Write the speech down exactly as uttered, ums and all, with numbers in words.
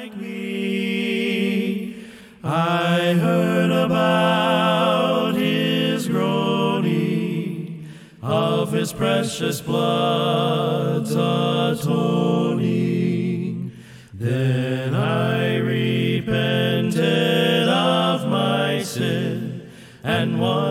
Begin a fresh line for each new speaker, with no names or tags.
like me. I heard about his groaning, of his precious blood's atoning. Then I repented of my sin, and one